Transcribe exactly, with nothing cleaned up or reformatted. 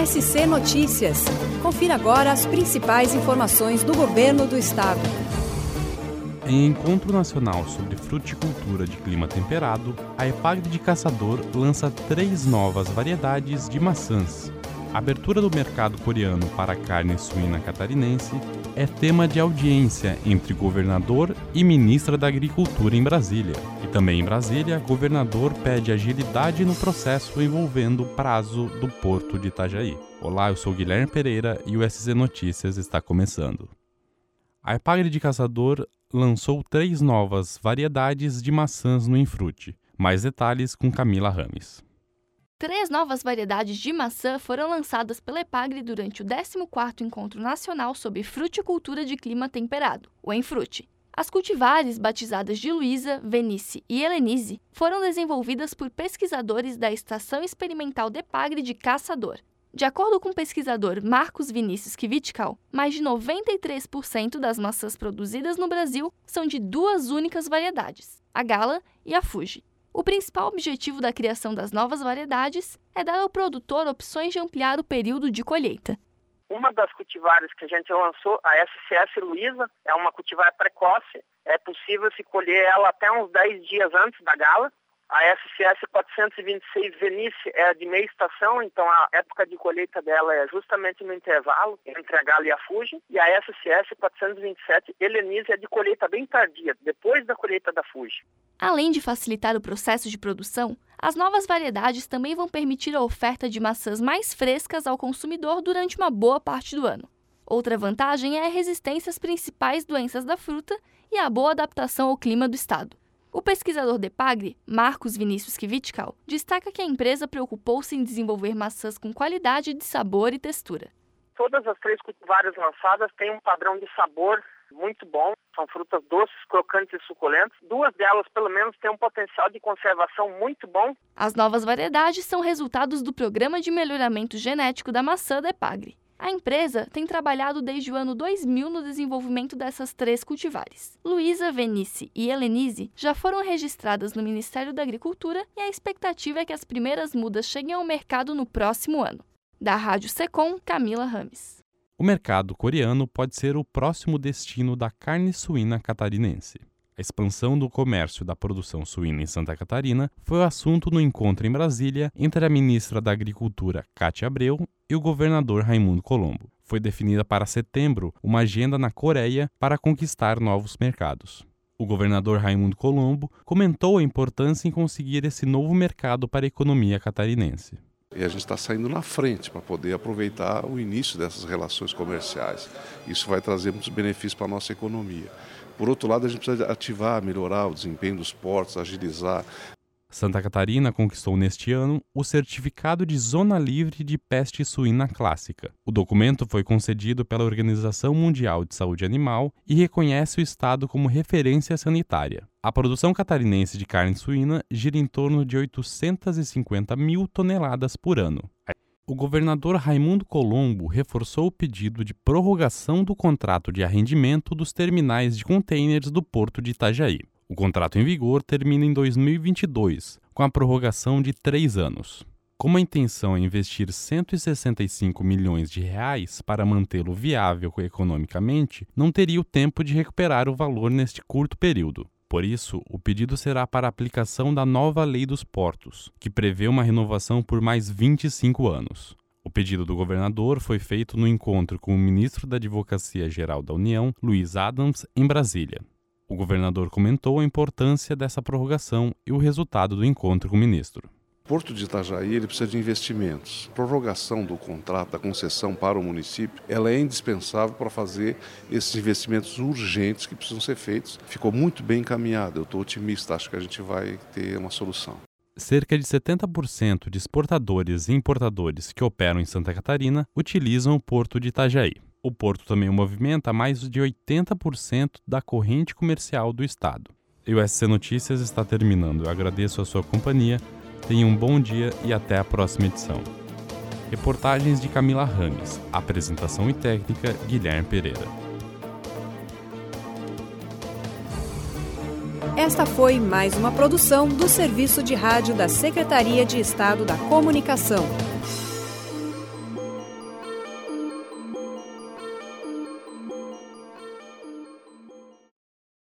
S C Notícias. Confira agora as principais informações do Governo do Estado. Em Encontro Nacional sobre Fruticultura de Clima Temperado, a EPAGRE de Caçador lança três novas variedades de maçãs. A abertura do mercado coreano para a carne suína catarinense é tema de audiência entre governador e ministra da Agricultura em Brasília. E também em Brasília, governador pede agilidade no processo envolvendo o prazo do Porto de Itajaí. Olá, eu sou Guilherme Pereira e o S C Notícias está começando. A EPAGRE de Caçador lançou três novas variedades de maçãs no Infrute. Mais detalhes com Camila Rames. Três novas variedades de maçã foram lançadas pela EPAGRE durante o décimo quarto Encontro Nacional sobre Fruticultura de Clima Temperado, o Enfrute. As cultivares, batizadas de Luísa, Venice e Helenise, foram desenvolvidas por pesquisadores da Estação Experimental da EPAGRE de Caçador. De acordo com o pesquisador Marcos Vinícius Kvitkal, mais de noventa e três por cento das maçãs produzidas no Brasil são de duas únicas variedades, a Gala e a Fuji. O principal objetivo da criação das novas variedades é dar ao produtor opções de ampliar o período de colheita. Uma das cultivares que a gente lançou, a S C S Luísa, é uma cultivar precoce. É possível se colher ela até uns dez dias antes da Gala. A S C S quatrocentos e vinte e seis Venice é de meia estação, então a época de colheita dela é justamente no intervalo entre a Gala e a Fuji. E a S C S quatrocentos e vinte e sete Helenise é de colheita bem tardia, depois da colheita da Fuji. Além de facilitar o processo de produção, as novas variedades também vão permitir a oferta de maçãs mais frescas ao consumidor durante uma boa parte do ano. Outra vantagem é a resistência às principais doenças da fruta e a boa adaptação ao clima do estado. O pesquisador da EPAGRE, Marcos Vinícius Kvitkal, destaca que a empresa preocupou-se em desenvolver maçãs com qualidade de sabor e textura. Todas as três cultivares lançadas têm um padrão de sabor muito bom. São frutas doces, crocantes e suculentas. Duas delas, pelo menos, têm um potencial de conservação muito bom. As novas variedades são resultados do Programa de Melhoramento Genético da Maçã da EPAGRE. A empresa tem trabalhado desde o ano dois mil no desenvolvimento dessas três cultivares. Luísa, Venice e Helenise já foram registradas no Ministério da Agricultura e a expectativa é que as primeiras mudas cheguem ao mercado no próximo ano. Da Rádio Secom, Camila Rames. O mercado coreano pode ser o próximo destino da carne suína catarinense. A expansão do comércio da produção suína em Santa Catarina foi o assunto no encontro em Brasília entre a ministra da Agricultura, Cátia Abreu, e o governador Raimundo Colombo. Foi definida para setembro uma agenda na Coreia para conquistar novos mercados. O governador Raimundo Colombo comentou a importância em conseguir esse novo mercado para a economia catarinense. E a gente está saindo na frente para poder aproveitar o início dessas relações comerciais. Isso vai trazer muitos benefícios para a nossa economia. Por outro lado, a gente precisa ativar, melhorar o desempenho dos portos, agilizar. Santa Catarina conquistou neste ano o certificado de Zona Livre de Peste Suína Clássica. O documento foi concedido pela Organização Mundial de Saúde Animal e reconhece o estado como referência sanitária. A produção catarinense de carne suína gira em torno de oitocentas e cinquenta mil toneladas por ano. O governador Raimundo Colombo reforçou o pedido de prorrogação do contrato de arrendamento dos terminais de contêineres do Porto de Itajaí. O contrato em vigor termina em dois mil e vinte e dois, com a prorrogação de três anos. Como a intenção é investir cento e sessenta e cinco milhões de reais para mantê-lo viável economicamente, não teria o tempo de recuperar o valor neste curto período. Por isso, o pedido será para a aplicação da nova Lei dos Portos, que prevê uma renovação por mais vinte e cinco anos. O pedido do governador foi feito no encontro com o ministro da Advocacia Geral da União, Luiz Adams, em Brasília. O governador comentou a importância dessa prorrogação e o resultado do encontro com o ministro. O Porto de Itajaí ele precisa de investimentos. A prorrogação do contrato, da concessão para o município, ela é indispensável para fazer esses investimentos urgentes que precisam ser feitos. Ficou muito bem encaminhado, eu estou otimista, acho que a gente vai ter uma solução. Cerca de setenta por cento de exportadores e importadores que operam em Santa Catarina utilizam o Porto de Itajaí. O porto também movimenta mais de oitenta por cento da corrente comercial do estado. E o S C Notícias está terminando. Eu agradeço a sua companhia. Tenha um bom dia e até a próxima edição. Reportagens de Camila Rames. Apresentação e técnica, Guilherme Pereira. Esta foi mais uma produção do Serviço de Rádio da Secretaria de Estado da Comunicação.